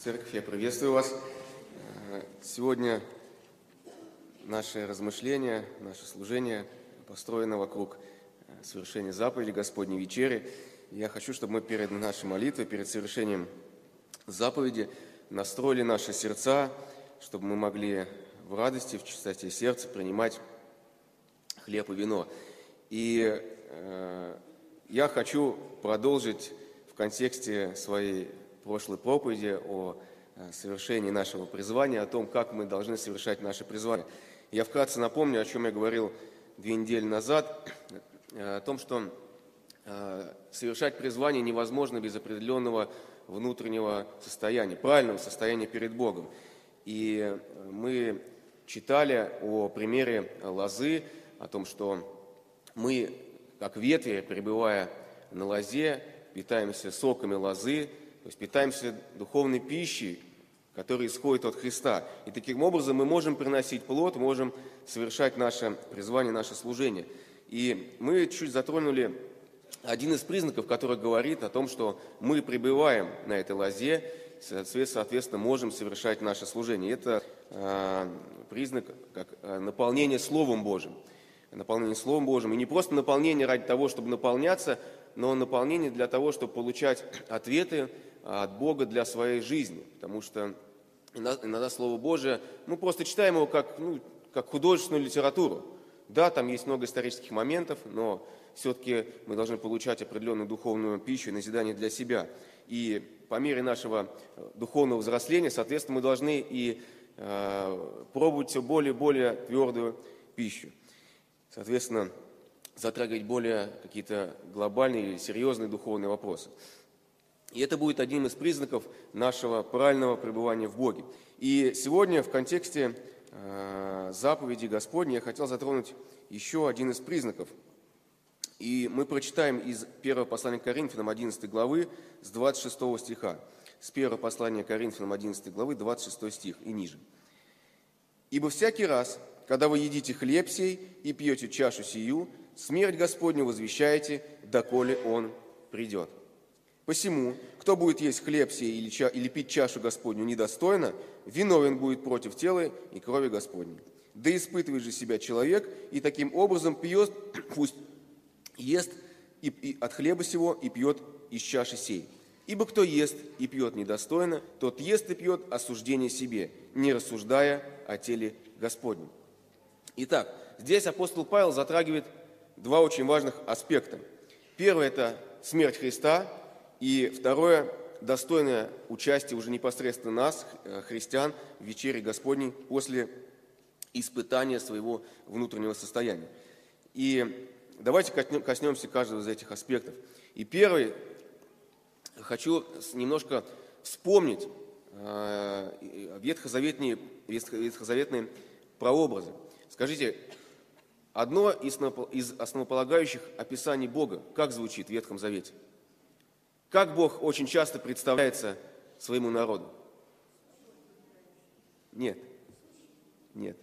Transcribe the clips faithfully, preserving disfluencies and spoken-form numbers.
Церковь, я приветствую вас. Сегодня наше размышление, наше служение построено вокруг совершения заповеди Господней вечери. Я хочу, чтобы мы перед нашей молитвой, перед совершением заповеди настроили наши сердца, чтобы мы могли в радости, в чистоте сердца принимать хлеб и вино. И э, я хочу продолжить в контексте своей прошлой проповеди о совершении нашего призвания, о том, как мы должны совершать наше призвание. Я вкратце напомню, о чем я говорил две недели назад, о том, что совершать призвание невозможно без определенного внутреннего состояния, правильного состояния перед Богом. И мы читали о примере лозы, о том, что мы, как ветви, пребывая на лозе, питаемся соками лозы, то есть питаемся духовной пищей, которая исходит от Христа. И таким образом мы можем приносить плод, можем совершать наше призвание, наше служение. И мы чуть затронули один из признаков, который говорит о том, что мы пребываем на этой лозе, соответственно, можем совершать наше служение. Это э, признак как наполнение Словом Божьим. Наполнение Словом Божьим. И не просто наполнение ради того, чтобы наполняться, но наполнение для того, чтобы получать ответы от Бога для своей жизни. Потому что иногда Слово Божие, мы просто читаем его как, ну, как художественную литературу. Да, там есть много исторических моментов, но все-таки мы должны получать определенную духовную пищу и назидание для себя. И по мере нашего духовного взросления, соответственно, мы должны и э, пробовать все более и более твердую пищу. Соответственно, затрагивать более какие-то глобальные или серьезные духовные вопросы. И это будет одним из признаков нашего правильного пребывания в Боге. И сегодня в контексте э, заповеди Господней я хотел затронуть еще один из признаков. И мы прочитаем из первого послания к Коринфянам одиннадцатой главы с двадцать шестого стиха. С первого послания к Коринфянам одиннадцатой главы, двадцать шестой стих и ниже. «Ибо всякий раз, когда вы едите хлеб сей и пьете чашу сию, смерть Господню возвещаете, доколе Он придет. Посему, кто будет есть хлеб сей или, ча, или пить чашу Господню недостойно, виновен будет против тела и крови Господней. Да испытывает же себя человек, и таким образом пьет, пусть ест и, и от хлеба сего и пьет из чаши сей. Ибо кто ест и пьет недостойно, тот ест и пьет осуждение себе, не рассуждая о теле Господнем». Итак, здесь апостол Павел затрагивает два очень важных аспекта. Первое – это смерть Христа, и второе – достойное участие уже непосредственно нас, христиан, в вечере Господней после испытания своего внутреннего состояния. И давайте коснемся каждого из этих аспектов. И первый, хочу немножко вспомнить ветхозаветные, ветхозаветные прообразы. Скажите, одно из основополагающих описаний Бога, как звучит в Ветхом Завете? Как Бог очень часто представляется своему народу? Нет. Нет.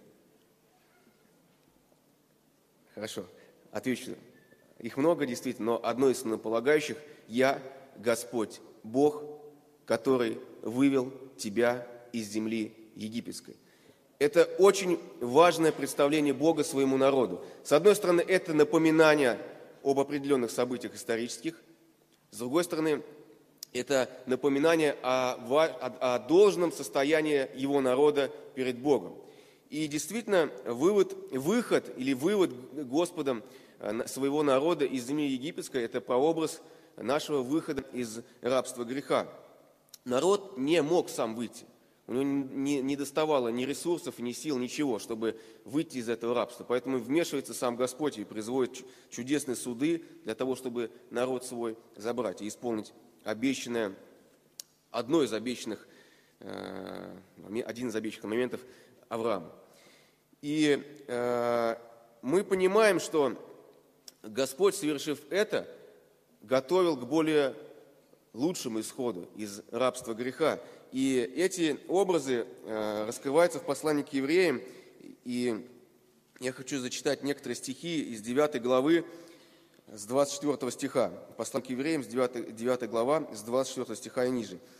Хорошо. Отвечу. Их много, действительно, но одно из основополагающих – «Я, Господь, Бог, который вывел тебя из земли египетской». Это очень важное представление Бога своему народу. С одной стороны, это напоминание об определенных событиях исторических. С другой стороны, это напоминание о, о, о должном состоянии его народа перед Богом. И действительно, вывод, выход или вывод Господом своего народа из земли египетской – это прообраз нашего выхода из рабства греха. Народ не мог сам выйти. У него не, не доставало ни ресурсов, ни сил, ничего, чтобы выйти из этого рабства. Поэтому вмешивается сам Господь и производит чудесные суды для того, чтобы народ свой забрать и исполнить обещанное, одно из обещанных, один из обещанных моментов Авраама. И мы понимаем, что Господь, совершив это, готовил к более лучшему исходу из рабства греха. И эти образы э, раскрываются в послании к евреям. И я хочу зачитать некоторые стихи из девятой главы с двадцать четвёртого стиха. Послание к евреям, с девятой, девятой глава, с двадцать четвёртого стиха и ниже.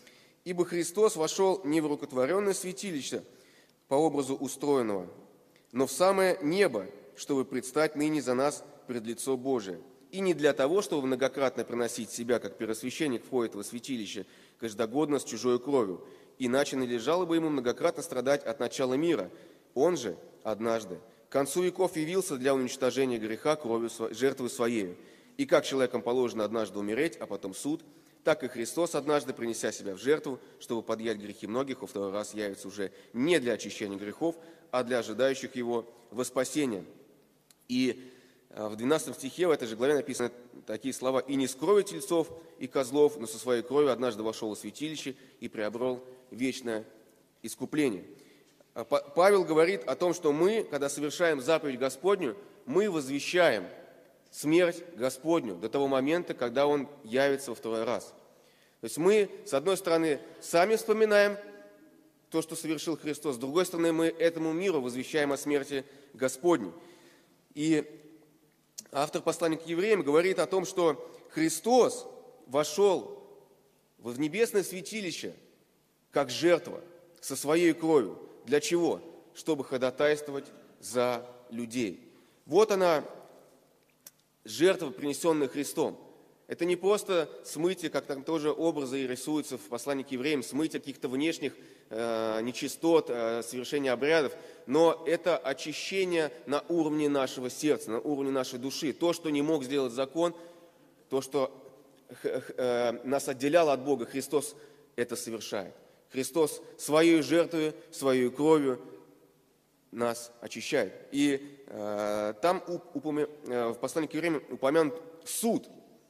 Ибо Христос вошел не в рукотворенное святилище по образу устроенного, но в самое небо, чтобы предстать ныне за нас пред лицо Божие. И не для того, чтобы многократно приносить себя, как первосвященник входит во святилище, каждогодно с чужой кровью, иначе надлежало бы ему многократно страдать от начала мира. Он же однажды к концу веков явился для уничтожения греха кровью жертвы своей. И как человеком положено однажды умереть, а потом суд, так и Христос однажды, принеся себя в жертву, чтобы подъять грехи многих, во второй раз явится уже не для очищения грехов, а для ожидающих его во спасение. И в двенадцатом стихе в этой же главе написаны такие слова: «И не с кровью тельцов и козлов, но со своей кровью однажды вошел в святилище и приобрел вечное искупление». Павел говорит о том, что мы, когда совершаем заповедь Господню, мы возвещаем смерть Господню до того момента, когда Он явится во второй раз. То есть мы, с одной стороны, сами вспоминаем то, что совершил Христос, с другой стороны, мы этому миру возвещаем о смерти Господней. И автор послания к евреям говорит о том, что Христос вошел в небесное святилище как жертва со своей кровью. Для чего? Чтобы ходатайствовать за людей. Вот она, жертва, принесенная Христом. Это не просто смытие, как там тоже образы и рисуются в послании к евреям, смытие каких-то внешних э, нечистот, э, совершение обрядов, но это очищение на уровне нашего сердца, на уровне нашей души. То, что не мог сделать закон, то, что э, нас отделяло от Бога, Христос это совершает. Христос своей жертвой, своей кровью нас очищает. И э, там упомя... в послании к евреям упомянут суд.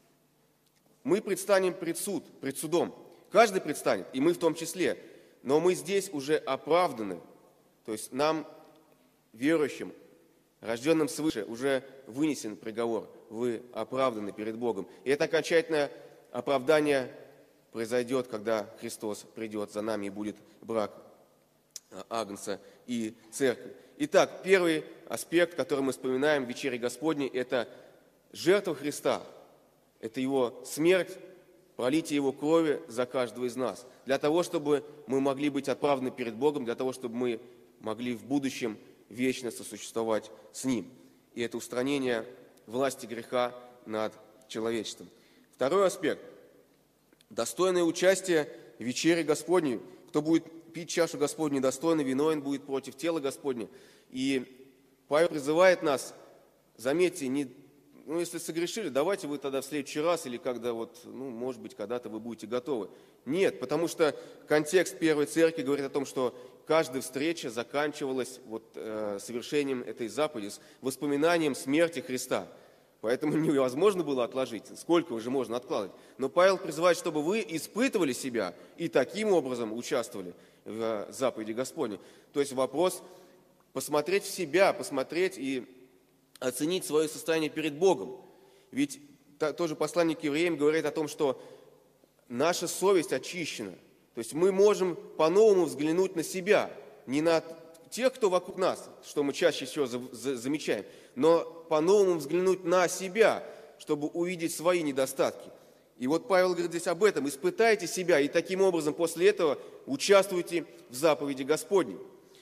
Мы предстанем пред суд, пред судом. Каждый предстанет, и мы в том числе. Но мы здесь уже оправданы. То есть нам, верующим, рожденным свыше, уже вынесен приговор. Вы оправданы перед Богом. И это окончательное оправдание произойдет, когда Христос придет за нами и будет брак Агнца и Церкви. Итак, первый аспект, который мы вспоминаем в вечере Господней, это жертва Христа. Это Его смерть, пролитие Его крови за каждого из нас. Для того, чтобы мы могли быть отправлены перед Богом, для того, чтобы мы могли в будущем вечно сосуществовать с Ним. И это устранение власти греха над человечеством. Второй аспект. Достойное участие в вечере Господней. Кто будет пить чашу Господню достойно, виновен будет против тела Господня. И Павел призывает нас, заметьте, не, ну, если согрешили, давайте вы тогда в следующий раз, или когда вот, ну, может быть, когда-то вы будете готовы. Нет, потому что контекст Первой Церкви говорит о том, что каждая встреча заканчивалась вот, э, совершением этой заповеди, с воспоминанием смерти Христа. Поэтому невозможно было отложить. Сколько уже можно откладывать? Но Павел призывает, чтобы вы испытывали себя и таким образом участвовали в заповеди Господней. То есть вопрос посмотреть в себя, посмотреть и оценить свое состояние перед Богом. Ведь тоже послание к евреям говорит о том, что наша совесть очищена. То есть мы можем по-новому взглянуть на себя, не на тех, кто вокруг нас, что мы чаще всего замечаем, но по-новому взглянуть на себя, чтобы увидеть свои недостатки. И вот Павел говорит здесь об этом. Испытайте себя, и таким образом после этого участвуйте в заповеди Господней.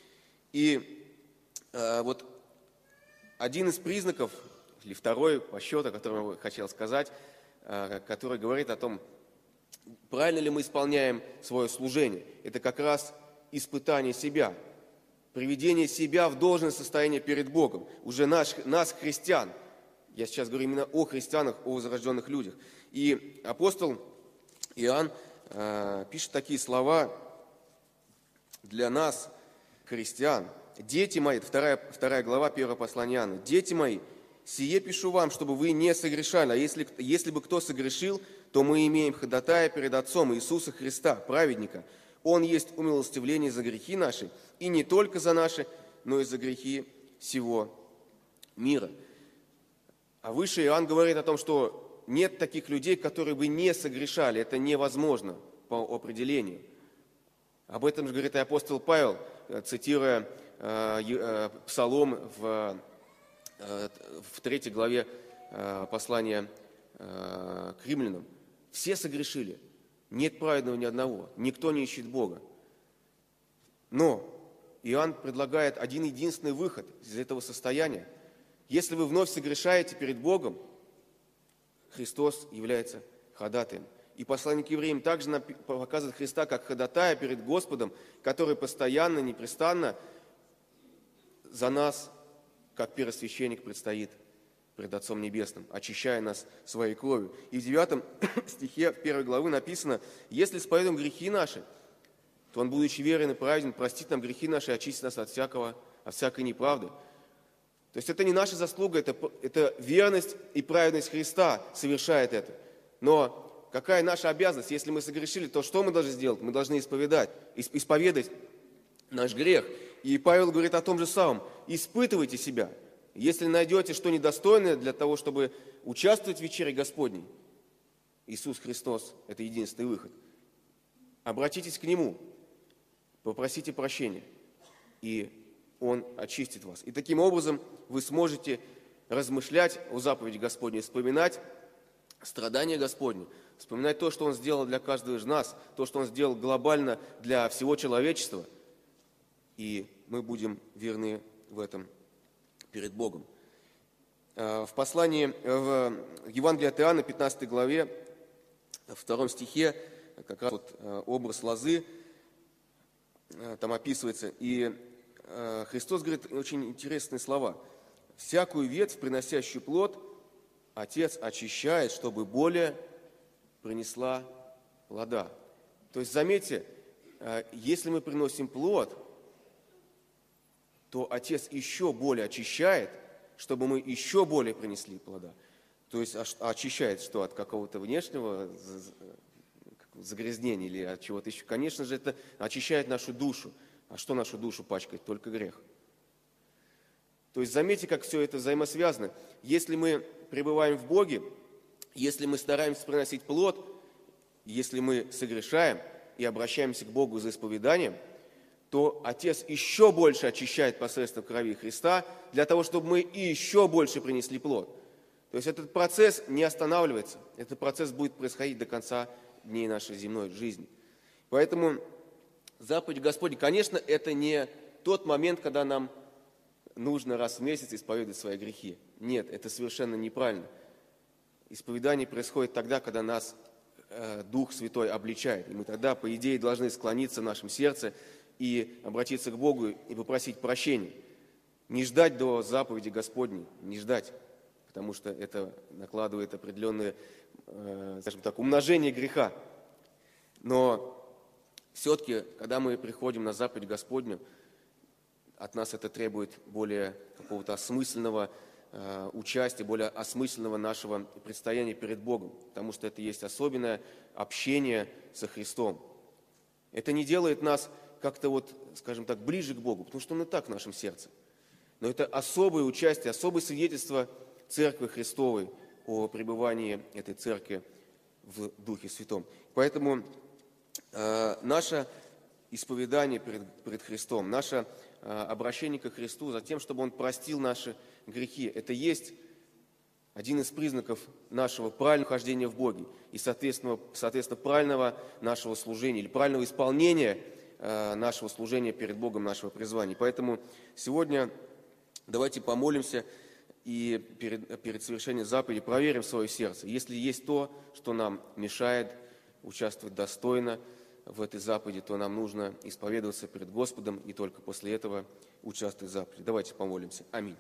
И э, вот один из признаков, или второй по счету, о котором я хотел сказать, э, который говорит о том, правильно ли мы исполняем свое служение, это как раз испытание себя, приведение себя в должное состояние перед Богом, уже наш, нас, христиан. Я сейчас говорю именно о христианах, о возрожденных людях. И апостол Иоанн э, пишет такие слова для нас, христиан. «Дети мои», вторая, вторая глава первого послания Иоанна, «Дети мои, сие пишу вам, чтобы вы не согрешали, а если, если бы кто согрешил, то мы имеем ходатая перед Отцом Иисуса Христа, праведника. Он есть умилостивление за грехи наши, и не только за наши, но и за грехи всего мира». А выше Иоанн говорит о том, что нет таких людей, которые бы не согрешали. Это невозможно по определению. Об этом же говорит и апостол Павел, цитируя э, Псалом в, э, в третьей главе э, послания э, к римлянам. Все согрешили. Нет праведного ни одного, никто не ищет Бога. Но Иоанн предлагает один единственный выход из этого состояния. Если вы вновь согрешаете перед Богом, Христос является ходатаем. И послание к евреям также показывает Христа как ходатая перед Господом, который постоянно, непрестанно за нас, как первосвященник, предстоит пред Отцом Небесным, очищая нас своей кровью. И в девятом стихе первой главы написано: «Если исповедуем грехи наши, то Он, будучи верен и праведен, простит нам грехи наши и очистит нас от всякого, от всякой неправды». То есть это не наша заслуга, это, это верность и праведность Христа совершает это. Но какая наша обязанность? Если мы согрешили, то что мы должны сделать? Мы должны исповедать, исповедать наш грех. И Павел говорит о том же самом: испытывайте себя. Если найдете что недостойное для того, чтобы участвовать в вечере Господней, Иисус Христос – это единственный выход. Обратитесь к Нему, попросите прощения, и Он очистит вас. И таким образом вы сможете размышлять о заповеди Господней, вспоминать страдания Господни, вспоминать то, что Он сделал для каждого из нас, то, что Он сделал глобально для всего человечества, и мы будем верны в этом перед Богом. В послании, в Евангелии от Иоанна, пятнадцатой главе, в втором стихе, как раз вот образ лозы там описывается, и Христос говорит очень интересные слова. «Всякую ветвь, приносящую плод, Отец очищает, чтобы более принесла плода». То есть, заметьте, если мы приносим плод, то Отец еще более очищает, чтобы мы еще более принесли плода. То есть очищает что? От какого-то внешнего загрязнения или от чего-то еще? Конечно же, это очищает нашу душу. А что нашу душу пачкает? Только грех. То есть заметьте, как все это взаимосвязано. Если мы пребываем в Боге, если мы стараемся приносить плод, если мы согрешаем и обращаемся к Богу за исповеданием, то Отец еще больше очищает посредством крови Христа, для того, чтобы мы и еще больше принесли плод. То есть этот процесс не останавливается, этот процесс будет происходить до конца дней нашей земной жизни. Поэтому заповедь Господня, конечно, это не тот момент, когда нам нужно раз в месяц исповедовать свои грехи. Нет, это совершенно неправильно. Исповедание происходит тогда, когда нас э, Дух Святой обличает. И мы тогда, по идее, должны склониться в нашем сердце и обратиться к Богу и попросить прощения. Не ждать до заповеди Господней, не ждать, потому что это накладывает определенное, э, скажем так, умножение греха. Но все-таки, когда мы приходим на заповедь Господню, от нас это требует более какого-то осмысленного э, участия, более осмысленного нашего предстояния перед Богом, потому что это есть особенное общение со Христом. Это не делает нас как-то вот, скажем так, ближе к Богу, потому что Он и так в нашем сердце. Но это особое участие, особое свидетельство Церкви Христовой о пребывании этой Церкви в Духе Святом. Поэтому э, наше исповедание перед, перед Христом, наше э, обращение ко Христу за тем, чтобы Он простил наши грехи, это есть один из признаков нашего правильного хождения в Боге и, соответственно, соответственно правильного нашего служения или правильного исполнения нашего служения перед Богом, нашего призвания. Поэтому сегодня давайте помолимся и перед, перед совершением заповеди проверим свое сердце. Если есть то, что нам мешает участвовать достойно в этой заповеди, то нам нужно исповедоваться перед Господом и только после этого участвовать в заповеди. Давайте помолимся. Аминь.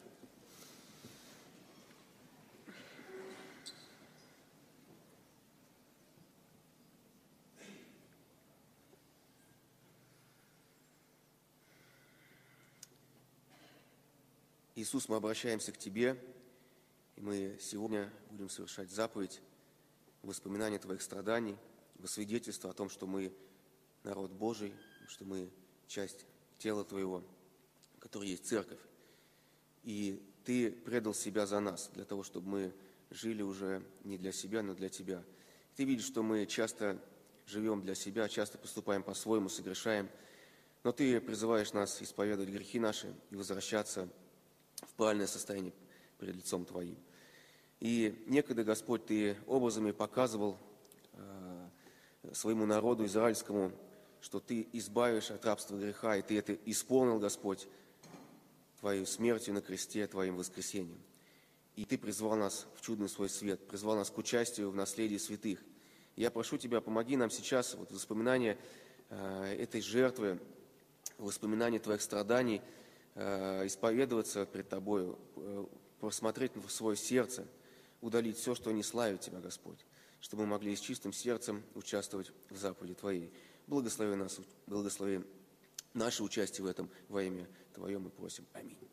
Иисус, мы обращаемся к Тебе, и мы сегодня будем совершать заповедь, воспоминания Твоих страданий, во свидетельство о том, что мы народ Божий, что мы часть тела Твоего, который есть Церковь. И Ты предал себя за нас, для того, чтобы мы жили уже не для себя, но для Тебя. Ты видишь, что мы часто живем для себя, часто поступаем по-своему, согрешаем, но Ты призываешь нас исповедовать грехи наши и возвращаться в правильное состояние перед лицом Твоим. И некогда, Господь, Ты образами показывал, своему народу израильскому, что Ты избавишь от рабства греха, и Ты это исполнил, Господь, Твоей смертью на кресте, Твоим воскресением. И Ты призвал нас в чудный свой свет, призвал нас к участию в наследии святых. Я прошу Тебя, помоги нам сейчас вот, в воспоминании э, этой жертвы, в воспоминании Твоих страданий, э, исповедоваться пред Тобою, э, посмотреть в свое сердце, удалить все, что не славит Тебя, Господь, чтобы мы могли с чистым сердцем участвовать в заповеди Твоей. Благослови нас, благослови наше участие в этом во имя Твое мы просим. Аминь.